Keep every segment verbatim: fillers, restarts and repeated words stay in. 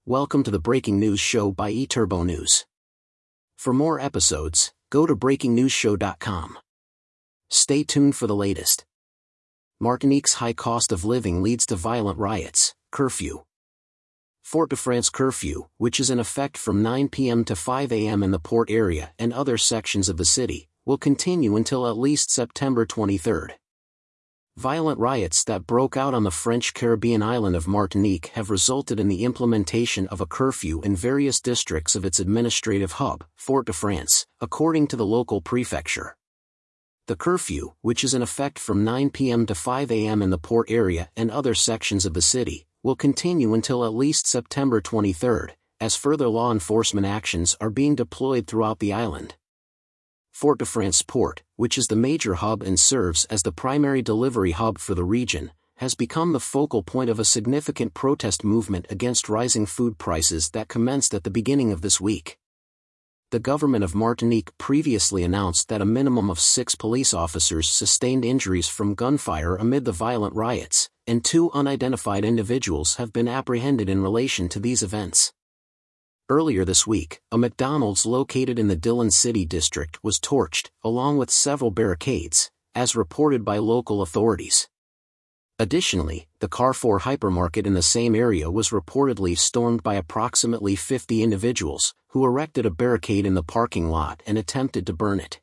Welcome to the Breaking News Show by eTurbo News. For more episodes, go to breaking news show dot com. Stay tuned for the latest. Martinique's high cost of living leads to violent riots, curfew. Fort-de-France curfew, which is in effect from nine p m to five a m in the port area and other sections of the city, will continue until at least September twenty-third. Violent riots that broke out on the French Caribbean island of Martinique have resulted in the implementation of a curfew in various districts of its administrative hub, Fort-de-France, according to the local prefecture. The curfew, which is in effect from nine p m to five a m in the port area and other sections of the city, will continue until at least September twenty-third, as further law enforcement actions are being deployed throughout the island. Fort-de-France Port, which is the major hub and serves as the primary delivery hub for the region, has become the focal point of a significant protest movement against rising food prices that commenced at the beginning of this week. The government of Martinique previously announced that a minimum of six police officers sustained injuries from gunfire amid the violent riots, and two unidentified individuals have been apprehended in relation to these events. Earlier this week, a McDonald's located in the Dillon City district was torched, along with several barricades, as reported by local authorities. Additionally, the Carrefour hypermarket in the same area was reportedly stormed by approximately fifty individuals, who erected a barricade in the parking lot and attempted to burn it.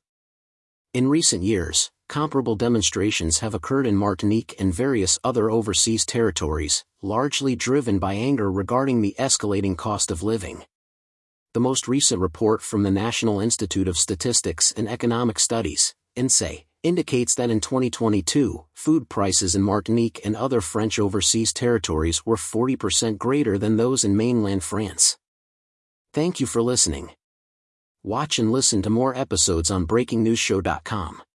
In recent years, comparable demonstrations have occurred in Martinique and various other overseas territories, largely driven by anger regarding the escalating cost of living. The most recent report from the National Institute of Statistics and Economic Studies, I N S E E, indicates that in twenty twenty-two, food prices in Martinique and other French overseas territories were forty percent greater than those in mainland France. Thank you for listening. Watch and listen to more episodes on breaking news show dot com.